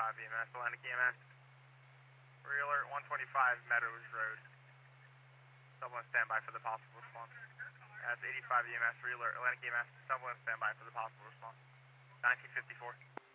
EMS, Atlantic EMS. Re-alert 125 Meadows Road. Double standby for the possible response. That's 85 EMS, re-alert Atlantic EMS, double standby for the possible response. 1954.